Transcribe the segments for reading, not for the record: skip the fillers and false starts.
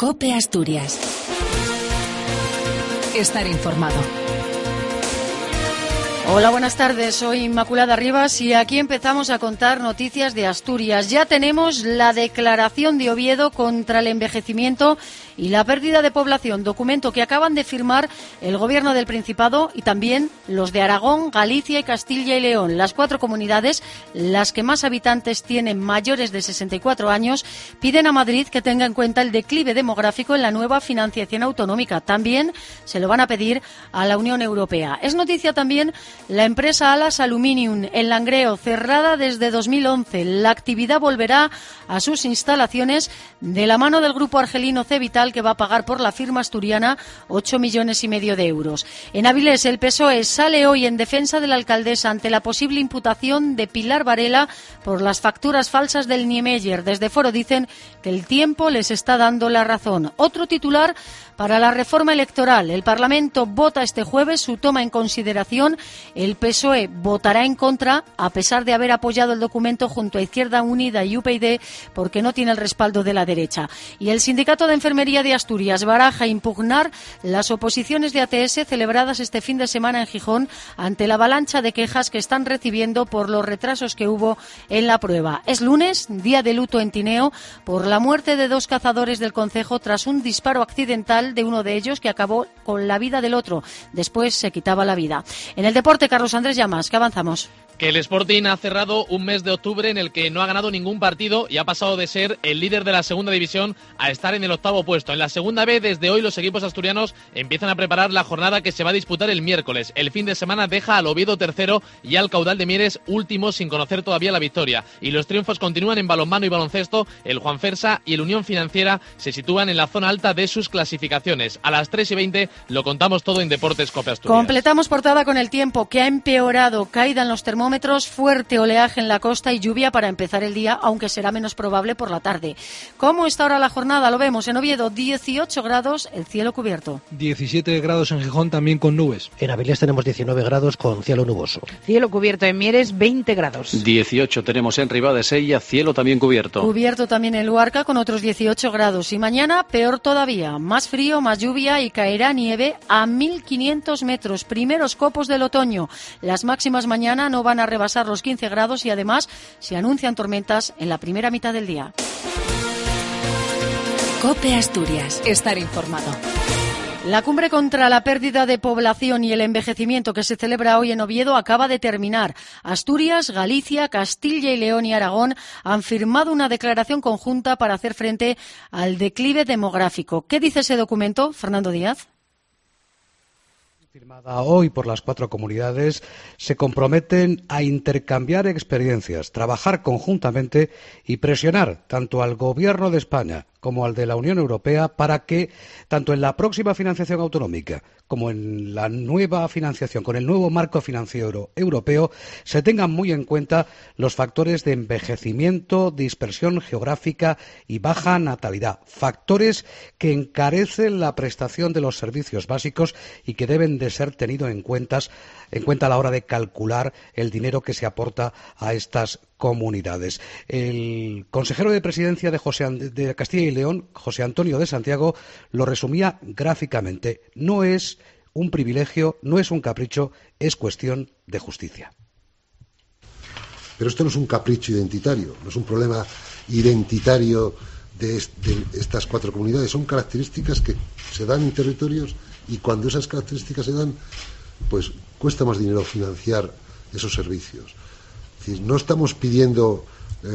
COPE Asturias. Estar informado. Hola, buenas tardes. Soy Inmaculada Rivas y aquí empezamos a contar noticias de Asturias. Ya tenemos la declaración de Oviedo contra el envejecimiento y la pérdida de población, documento que acaban de firmar el Gobierno del Principado y también los de Aragón, Galicia y Castilla y León. Las 4 comunidades, las que más habitantes tienen mayores de 64 años, piden a Madrid que tenga en cuenta el declive demográfico en la nueva financiación autonómica. También se lo van a pedir a la Unión Europea. Es noticia también la empresa Alas Aluminium en Langreo, cerrada desde 2011. La actividad volverá a sus instalaciones de la mano del grupo argelino Cevital, que va a pagar por la firma asturiana 8,5 millones de euros. En Avilés, el PSOE sale hoy en defensa de la alcaldesa ante la posible imputación de Pilar Varela por las facturas falsas del Niemeyer. Desde Foro dicen que el tiempo les está dando la razón. Otro titular para la reforma electoral. El Parlamento vota este jueves su toma en consideración. El PSOE votará en contra, a pesar de haber apoyado el documento junto a Izquierda Unida y UPyD, porque no tiene el respaldo de la derecha. Y el Sindicato de Enfermería de Asturias baraja impugnar las oposiciones de ATS celebradas este fin de semana en Gijón ante la avalancha de quejas que están recibiendo por los retrasos que hubo en la prueba. Es lunes, día de luto en Tineo, por la muerte de 2 cazadores del concejo tras un disparo accidental de uno de ellos que acabó con la vida del otro. Después se quitaba la vida. En el deporte, Carlos Andrés Llamas, ¿qué avanzamos? Que el Sporting ha cerrado un mes de octubre en el que no ha ganado ningún partido y ha pasado de ser el líder de la segunda división a estar en el 8º puesto. En la segunda B, desde hoy, los equipos asturianos empiezan a preparar la jornada que se va a disputar el miércoles. El fin de semana deja al Oviedo tercero y al Caudal de Mieres último, sin conocer todavía la victoria. Y los triunfos continúan en balonmano y baloncesto. El Juanfersa y el Unión Financiera se sitúan en la zona alta de sus clasificaciones. A las 3:20 lo contamos todo en Deportes COPE Asturias. Completamos portada con el tiempo, que ha empeorado. Caída en los termómetros, fuerte oleaje en la costa y lluvia para empezar el día, aunque será menos probable por la tarde. ¿Cómo está ahora la jornada? Lo vemos en Oviedo, 18 grados, el cielo cubierto. 17 grados en Gijón, también con nubes. En Avilés tenemos 19 grados con cielo nuboso. Cielo cubierto en Mieres, 20 grados. 18 tenemos en Ribadesella, cielo también cubierto. Cubierto también en Luarca con otros 18 grados. Y mañana, peor todavía, más frío, más lluvia y caerá nieve a 1.500 metros. Primeros copos del otoño. Las máximas mañana no van a rebasar los 15 grados y además se anuncian tormentas en la primera mitad del día. COPE Asturias. Estar informado. La cumbre contra la pérdida de población y el envejecimiento que se celebra hoy en Oviedo acaba de terminar. Asturias, Galicia, Castilla y León y Aragón han firmado una declaración conjunta para hacer frente al declive demográfico. ¿Qué dice ese documento, Fernando Díaz? Firmada hoy por las 4 comunidades, se comprometen a intercambiar experiencias, trabajar conjuntamente y presionar tanto al Gobierno de España como al de la Unión Europea para que, tanto en la próxima financiación autonómica como en la nueva financiación, con el nuevo marco financiero europeo, se tengan muy en cuenta los factores de envejecimiento, dispersión geográfica y baja natalidad, factores que encarecen la prestación de los servicios básicos y que deben de ser tenidos en cuenta a la hora de calcular el dinero que se aporta a estas comunidades. El consejero de Presidencia de Castilla y León, José Antonio de Santiago, lo resumía gráficamente. No es un privilegio, no es un capricho, es cuestión de justicia. Pero esto no es un capricho identitario, no es un problema identitario de estas 4 comunidades. Son características que se dan en territorios y cuando esas características se dan, pues cuesta más dinero financiar esos servicios. Es decir, no estamos pidiendo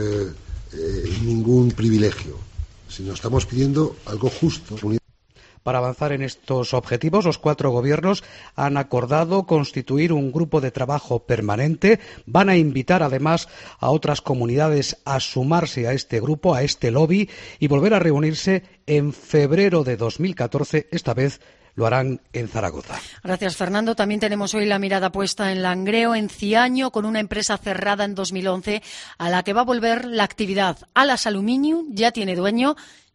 ningún privilegio, sino estamos pidiendo algo justo. Para avanzar en estos objetivos, los 4 gobiernos han acordado constituir un grupo de trabajo permanente. Van a invitar, además, a otras comunidades a sumarse a este grupo, a este lobby, y volver a reunirse en febrero de 2014, esta vez lo harán en Zaragoza. Gracias, Fernando. También tenemos hoy la mirada puesta en Langreo, en Ciaño, con una empresa cerrada en 2011 a la que va a volver la actividad. Alas Aluminium ya tiene dueño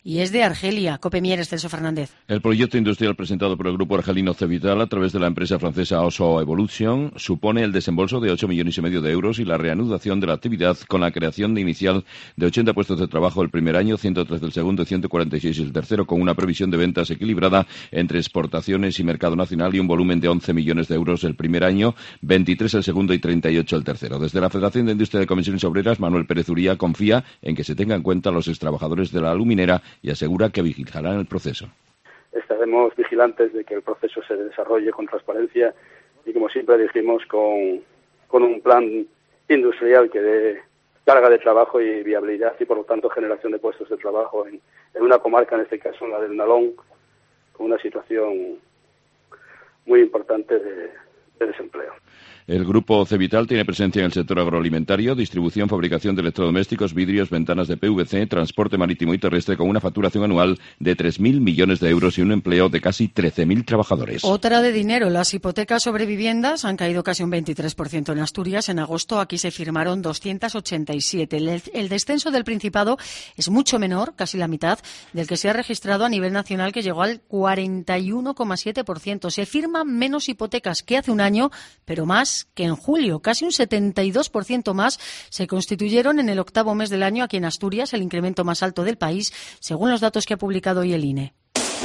Y es de Argelia. COPE Mieres, Celso Fernández. El proyecto industrial presentado por el grupo argelino Cevital a través de la empresa francesa Auso Evolution supone el desembolso de 8,5 millones de euros y la reanudación de la actividad con la creación inicial de 80 puestos de trabajo el primer año, 103 del segundo y 146 el tercero, con una previsión de ventas equilibrada entre exportaciones y mercado nacional y un volumen de 11 millones de euros el primer año, 23 el segundo y 38 el tercero. Desde la Federación de Industria de Comisiones Obreras, Manuel Pérez Uría confía en que se tenga en cuenta a los extrabajadores de la aluminera y asegura que vigilarán el proceso. Estaremos vigilantes de que el proceso se desarrolle con transparencia y, como siempre dijimos, con un plan industrial que dé carga de trabajo y viabilidad y, por lo tanto, generación de puestos de trabajo en una comarca, en este caso la del Nalón, con una situación muy importante de desempleo. El grupo Cevital tiene presencia en el sector agroalimentario, distribución, fabricación de electrodomésticos, vidrios, ventanas de PVC, transporte marítimo y terrestre, con una facturación anual de 3.000 millones de euros y un empleo de casi 13.000 trabajadores. Otra de dinero. Las hipotecas sobre viviendas han caído casi un 23% en Asturias. En agosto aquí se firmaron 287. El descenso del Principado es mucho menor, casi la mitad, del que se ha registrado a nivel nacional, que llegó al 41,7%. Se firman menos hipotecas que hace un año, pero más que en julio. Casi un 72% más se constituyeron en el octavo mes del año aquí en Asturias, el incremento más alto del país, según los datos que ha publicado hoy el INE.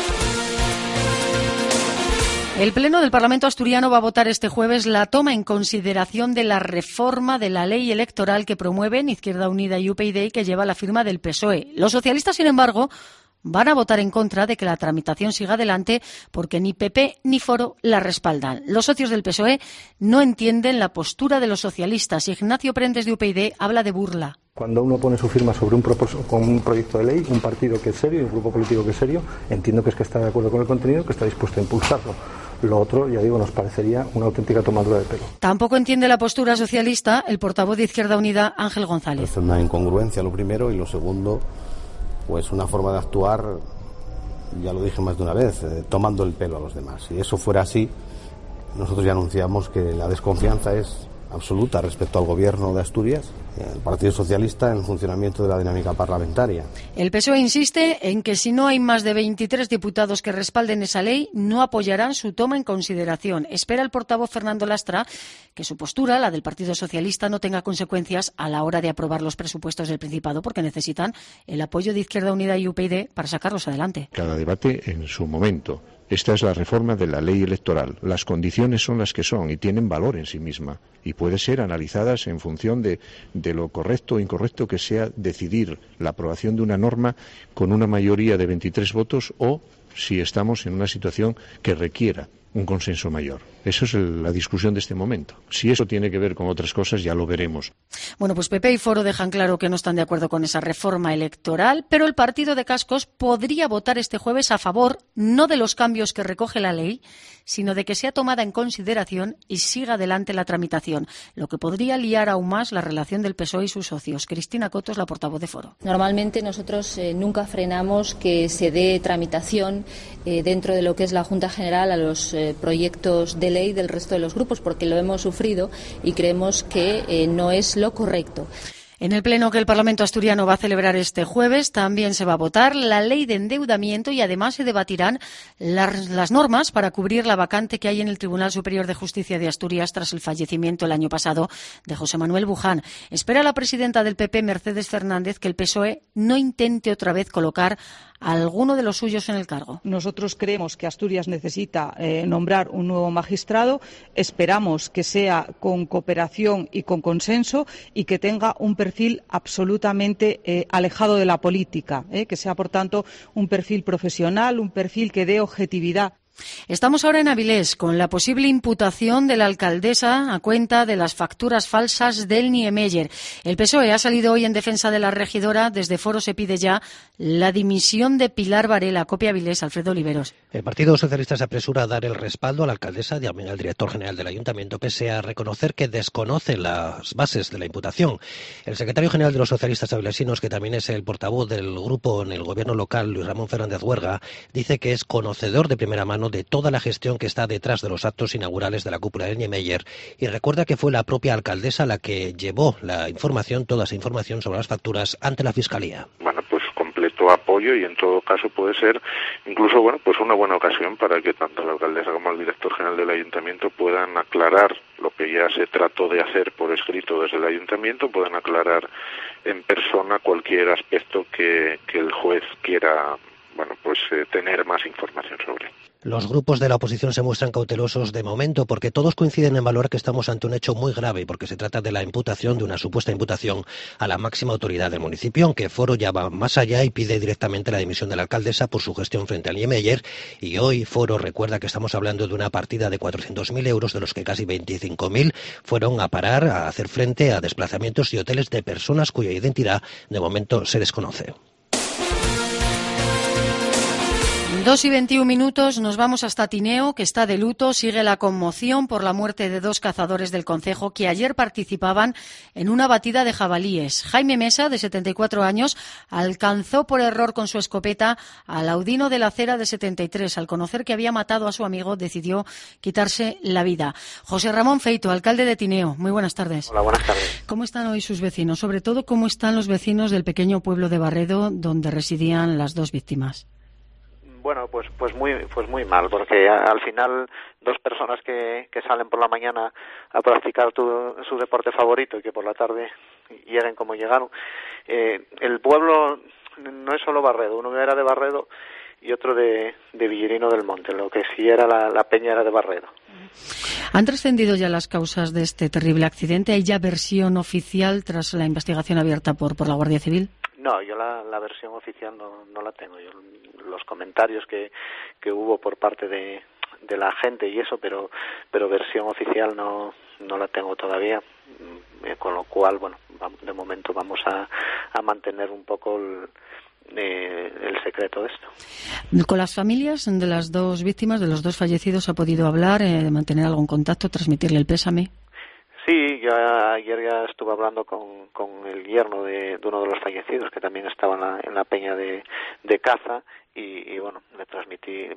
El Pleno del Parlamento asturiano va a votar este jueves la toma en consideración de la reforma de la ley electoral que promueven Izquierda Unida y UPyD y que lleva la firma del PSOE. Los socialistas, sin embargo, van a votar en contra de que la tramitación siga adelante porque ni PP ni Foro la respaldan. Los socios del PSOE no entienden la postura de los socialistas. Ignacio Prendes, de UPyD, habla de burla. Cuando uno pone su firma sobre con un proyecto de ley, un partido que es serio y un grupo político que es serio, entiendo que es que está de acuerdo con el contenido, que está dispuesto a impulsarlo. Lo otro, ya digo, nos parecería una auténtica tomadura de pelo. Tampoco entiende la postura socialista el portavoz de Izquierda Unida, Ángel González. Es una incongruencia, lo primero, y lo segundo, pues una forma de actuar, ya lo dije más de una vez, tomando el pelo a los demás. Si eso fuera así, nosotros ya anunciamos que la desconfianza es absoluta respecto al gobierno de Asturias, el Partido Socialista, en el funcionamiento de la dinámica parlamentaria. El PSOE insiste en que si no hay más de 23 diputados que respalden esa ley, no apoyarán su toma en consideración. Espera el portavoz Fernando Lastra que su postura, la del Partido Socialista, no tenga consecuencias a la hora de aprobar los presupuestos del Principado, porque necesitan el apoyo de Izquierda Unida y UPyD para sacarlos adelante. Cada debate en su momento. Esta es la reforma de la ley electoral. Las condiciones son las que son y tienen valor en sí misma y puede ser analizadas en función de lo correcto o incorrecto que sea decidir la aprobación de una norma con una mayoría de 23 votos o si estamos en una situación que requiera un consenso mayor. Eso es la discusión de este momento. Si eso tiene que ver con otras cosas, ya lo veremos. Bueno, pues PP y Foro dejan claro que no están de acuerdo con esa reforma electoral, pero el partido de Cascos podría votar este jueves a favor, no de los cambios que recoge la ley, sino de que sea tomada en consideración y siga adelante la tramitación, lo que podría liar aún más la relación del PSOE y sus socios. Cristina Coto es la portavoz de Foro. Normalmente nosotros nunca frenamos que se dé tramitación dentro de lo que es la Junta General a los proyectos de ley del resto de los grupos, porque lo hemos sufrido y creemos que no es lo correcto. En el pleno que el Parlamento asturiano va a celebrar este jueves también se va a votar la ley de endeudamiento y además se debatirán las normas para cubrir la vacante que hay en el Tribunal Superior de Justicia de Asturias tras el fallecimiento el año pasado de José Manuel Buján. Espera la presidenta del PP, Mercedes Fernández, que el PSOE no intente otra vez colocar a alguno de los suyos en el cargo. Nosotros creemos que Asturias necesita nombrar un nuevo magistrado. Esperamos que sea con cooperación y con consenso y que tenga un perfil absolutamente alejado de la política, que sea, por tanto, un perfil profesional, un perfil que dé objetividad. Estamos ahora en Avilés con la posible imputación de la alcaldesa a cuenta de las facturas falsas del Niemeyer. El PSOE ha salido hoy en defensa de la regidora. Desde Foro se pide ya la dimisión de Pilar Varela. Copia Avilés, Alfredo Oliveros. El Partido Socialista se apresura a dar el respaldo a la alcaldesa, también al director general del Ayuntamiento, pese a reconocer que desconoce las bases de la imputación. El secretario general de los socialistas avilesinos, que también es el portavoz del grupo en el gobierno local, Luis Ramón Fernández Huerga, dice que es conocedor de primera mano de toda la gestión que está detrás de los actos inaugurales de la cúpula del Niemeyer y recuerda que fue la propia alcaldesa la que llevó la información, toda esa información sobre las facturas ante la Fiscalía. Bueno, pues completo apoyo apoyo, y en todo caso puede ser incluso pues una buena ocasión para que tanto la alcaldesa como el director general del ayuntamiento puedan aclarar lo que ya se trató de hacer por escrito desde el ayuntamiento, puedan aclarar en persona cualquier aspecto que el juez quiera tener más información sobre. Los grupos de la oposición se muestran cautelosos de momento porque todos coinciden en valorar que estamos ante un hecho muy grave y porque se trata de la imputación, de una supuesta imputación a la máxima autoridad del municipio, aunque Foro ya va más allá y pide directamente la dimisión de la alcaldesa por su gestión frente al Niemeyer. Y hoy Foro recuerda que estamos hablando de una partida de 400.000 euros, de los que casi 25.000 fueron a parar a hacer frente a desplazamientos y hoteles de personas cuya identidad de momento se desconoce. 2:21, nos vamos hasta Tineo, que está de luto. Sigue la conmoción por la muerte de 2 cazadores del concejo que ayer participaban en una batida de jabalíes. Jaime Mesa, de 74 años, alcanzó por error con su escopeta al Audino de la Cera, de 73. Al conocer que había matado a su amigo, decidió quitarse la vida. José Ramón Feito, alcalde de Tineo, muy buenas tardes. Hola, buenas tardes. ¿Cómo están hoy sus vecinos? Sobre todo, ¿cómo están los vecinos del pequeño pueblo de Barredo, donde residían las 2 víctimas? Bueno, pues muy mal, porque al final 2 personas que salen por la mañana a practicar su deporte favorito y que por la tarde lleguen como llegaron. El pueblo no es solo Barredo, uno era de Barredo y otro de Villarino del Monte, lo que sí era la peña era de Barredo. ¿Han trascendido ya las causas de este terrible accidente? ¿Hay ya versión oficial tras la investigación abierta por la Guardia Civil? No, yo la versión oficial no la tengo. Yo los comentarios que hubo por parte de la gente y eso, pero versión oficial no la tengo todavía, con lo cual, de momento vamos a mantener un poco el secreto de esto. ¿Con las familias de las 2 víctimas, de los 2 fallecidos, ha podido hablar, mantener algún contacto, transmitirle el pésame? Sí, yo ayer ya estuve hablando con el yerno de uno de los fallecidos, que también estaba en la peña de caza, y le transmití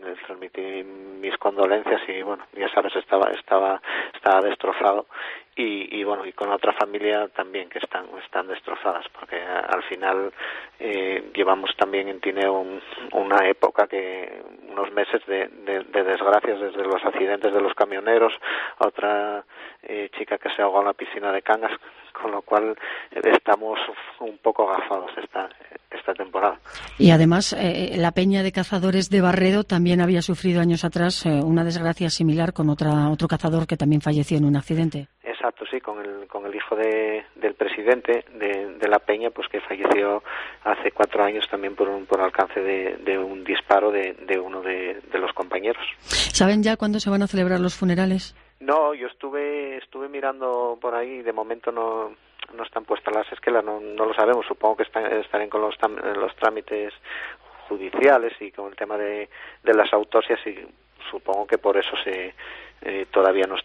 mis condolencias y ya sabes, estaba destrozado, y con la otra familia también, que están destrozadas, porque al final llevamos también en Tineo una época, unos meses de desgracias, desde los accidentes de los camioneros, otra chica que se ahogó en la piscina de Cangas, con lo cual estamos un poco agafados esta temporada. Y además la peña de cazadores de Barredo también había sufrido años atrás una desgracia similar con otro cazador que también falleció en un accidente. Exacto, sí, con el hijo del presidente de la peña, pues que falleció hace 4 años también por alcance de un disparo de uno de los compañeros. ¿Saben ya cuándo se van a celebrar los funerales? No, yo estuve mirando por ahí, de momento no están puestas las esquelas, no lo sabemos. Supongo que estarán con los trámites judiciales y con el tema de las autopsias, y supongo que por eso todavía no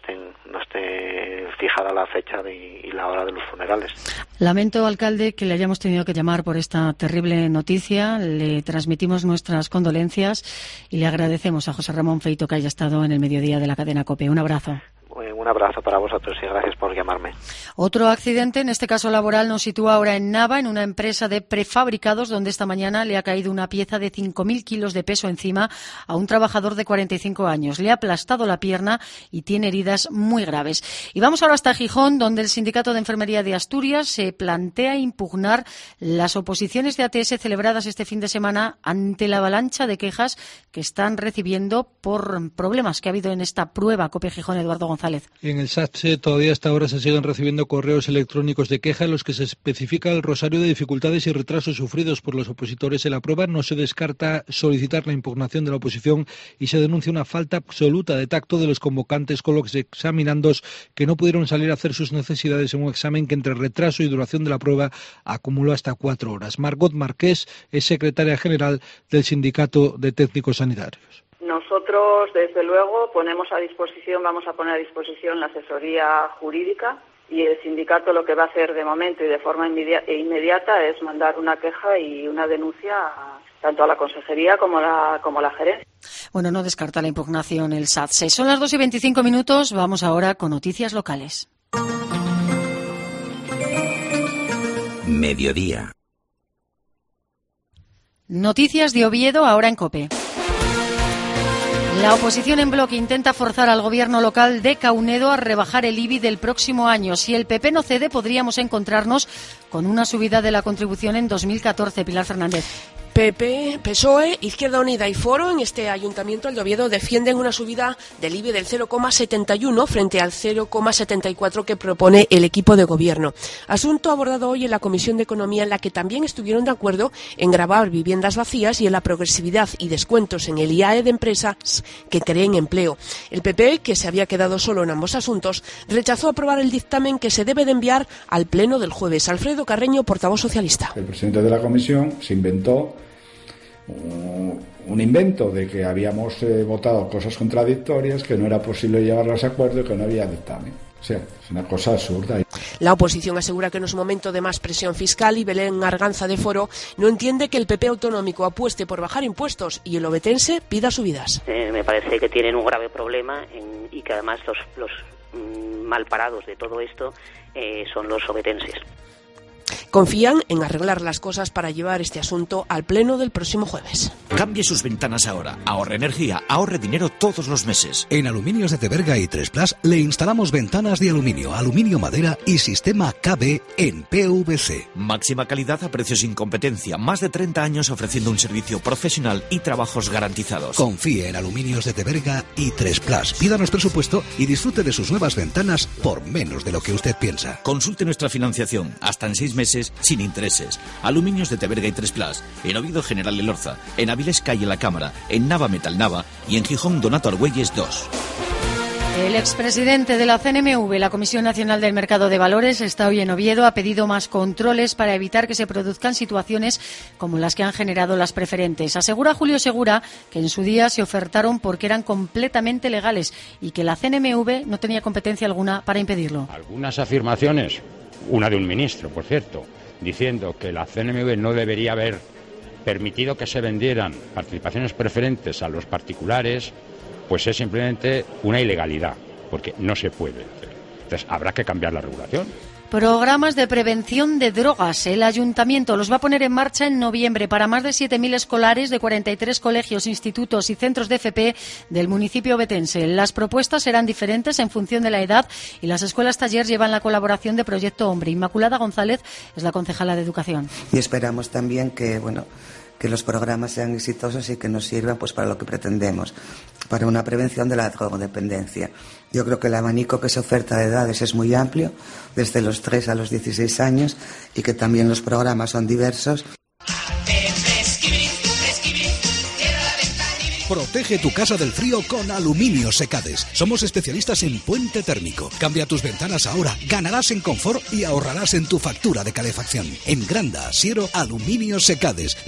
esté fijada la fecha y la hora de los funerales. Lamento, alcalde, que le hayamos tenido que llamar por esta terrible noticia. Le transmitimos nuestras condolencias y le agradecemos a José Ramón Feito que haya estado en el mediodía de la cadena COPE. Un abrazo. Un abrazo para vosotros y gracias por llamarme. Otro accidente, en este caso laboral, nos sitúa ahora en Nava, en una empresa de prefabricados, donde esta mañana le ha caído una pieza de 5.000 kilos de peso encima a un trabajador de 45 años. Le ha aplastado la pierna y tiene heridas muy graves. Y vamos ahora hasta Gijón, donde el Sindicato de Enfermería de Asturias se plantea impugnar las oposiciones de ATS celebradas este fin de semana ante la avalancha de quejas que están recibiendo por problemas que ha habido en esta prueba. COPE Gijón, Eduardo González. En el SATSE todavía hasta ahora se siguen recibiendo correos electrónicos de queja en los que se especifica el rosario de dificultades y retrasos sufridos por los opositores en la prueba. No se descarta solicitar la impugnación de la oposición y se denuncia una falta absoluta de tacto de los convocantes con los examinandos que no pudieron salir a hacer sus necesidades en un examen que, entre retraso y duración de la prueba, acumuló hasta 4 horas. Margot Marqués es secretaria general del Sindicato de Técnicos Sanitarios. Nosotros, desde luego, vamos a poner a disposición la asesoría jurídica, y el sindicato lo que va a hacer de momento y de forma inmediata es mandar una queja y una denuncia tanto a la consejería como a la gerencia. Bueno, no descarta la impugnación el SATSE. Son las 2:25, vamos ahora con noticias locales. Mediodía. Noticias de Oviedo, ahora en COPE. La oposición en bloque intenta forzar al gobierno local de Caunedo a rebajar el IBI del próximo año. Si el PP no cede, podríamos encontrarnos con una subida de la contribución en 2014. Pilar Fernández. PP, PSOE, Izquierda Unida y Foro en este Ayuntamiento de Oviedo defienden una subida del IBI del 0,71 frente al 0,74 que propone el equipo de gobierno. Asunto abordado hoy en la Comisión de Economía, en la que también estuvieron de acuerdo en gravar viviendas vacías y en la progresividad y descuentos en el IAE de empresas que creen empleo. El PP, que se había quedado solo en ambos asuntos, rechazó aprobar el dictamen que se debe de enviar al Pleno del jueves. Alfredo Carreño, portavoz socialista. El presidente de la Comisión se inventó un invento de que habíamos votado cosas contradictorias, que no era posible llevarlas a acuerdo y que no había dictamen. O sea, es una cosa absurda. La oposición asegura que no es momento de más presión fiscal y Belén Arganza de Foro no entiende que el PP autonómico apueste por bajar impuestos y el obetense pida subidas. Me parece que tienen un grave problema y que además los malparados de todo esto son los obetenses. Confían en arreglar las cosas para llevar este asunto al Pleno del próximo jueves. Cambie sus ventanas ahora. Ahorre energía, ahorre dinero todos los meses. En Aluminios de Teberga y 3Plus le instalamos ventanas de aluminio, aluminio madera y sistema KB en PVC. Máxima calidad a precios sin competencia. Más de 30 años ofreciendo un servicio profesional y trabajos garantizados. Confíe en Aluminios de Teberga y 3Plus. Pídanos presupuesto y disfrute de sus nuevas ventanas por menos de lo que usted piensa. Consulte nuestra financiación hasta en 6 meses sin intereses. Aluminios de Teberga y 3Plus. En Oviedo, General Elorza. En Avilés, calle La Cámara. En Nava, Metal Nava. Y en Gijón, Donato Argüelles 2. El expresidente de la CNMV, la Comisión Nacional del Mercado de Valores, está hoy en Oviedo. Ha pedido más controles para evitar que se produzcan situaciones como las que han generado las preferentes. Asegura Julio Segura que en su día se ofertaron porque eran completamente legales y que la CNMV no tenía competencia alguna para impedirlo. Algunas afirmaciones, una de un ministro, por cierto, diciendo que la CNMV no debería haber permitido que se vendieran participaciones preferentes a los particulares, pues es simplemente una ilegalidad, porque no se puede hacer. Entonces habrá que cambiar la regulación. Programas de prevención de drogas. El Ayuntamiento los va a poner en marcha en noviembre para más de 7.000 escolares de 43 colegios, institutos y centros de FP del municipio ovetense. Las propuestas serán diferentes en función de la edad y las escuelas taller llevan la colaboración de Proyecto Hombre. Inmaculada González es la concejala de Educación. Y esperamos también que los programas sean exitosos y que nos sirvan pues para lo que pretendemos, para una prevención de la drogodependencia. Yo creo que el abanico que se oferta de edades es muy amplio, desde los 3 a los 16 años, y que también los programas son diversos. Protege tu casa del frío con Aluminios Secades. Somos especialistas en puente térmico. Cambia tus ventanas ahora, ganarás en confort y ahorrarás en tu factura de calefacción. En Granda, Siero, Aluminios Secades.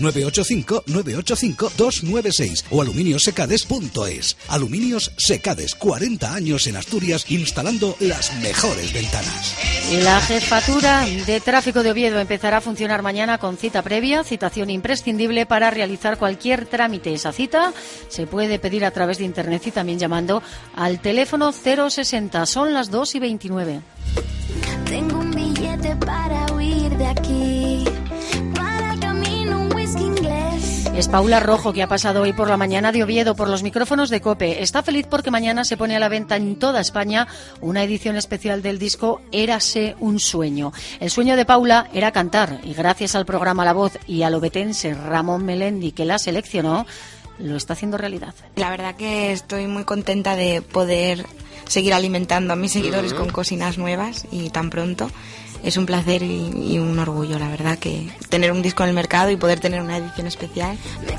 985-985-296 o aluminiosecades.es. Aluminios Secades, 40 años en Asturias instalando las mejores ventanas. La Jefatura de Tráfico de Oviedo empezará a funcionar mañana con cita previa, citación imprescindible para realizar cualquier trámite. Esa cita se puede pedir a través de Internet y también llamando al teléfono 060. Son las 2:29. Tengo un billete para huir de aquí, para camino un whisky inglés. Es Paula Rojo, que ha pasado hoy por la mañana de Oviedo por los micrófonos de COPE. Está feliz porque mañana se pone a la venta en toda España una edición especial del disco Érase un sueño. El sueño de Paula era cantar y gracias al programa La Voz y al obetense Ramón Melendi, que la seleccionó, lo está haciendo realidad. La verdad que estoy muy contenta de poder seguir alimentando a mis seguidores con cocinas nuevas y tan pronto. Es un placer y un orgullo, la verdad, que tener un disco en el mercado y poder tener una edición especial.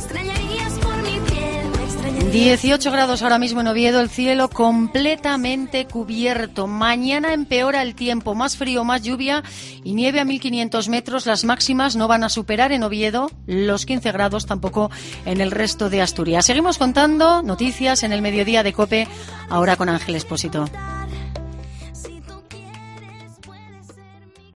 18 grados ahora mismo en Oviedo, el cielo completamente cubierto. Mañana empeora el tiempo, más frío, más lluvia y nieve a 1.500 metros. Las máximas no van a superar en Oviedo los 15 grados, tampoco en el resto de Asturias. Seguimos contando noticias en el mediodía de COPE, ahora con Ángel Expósito.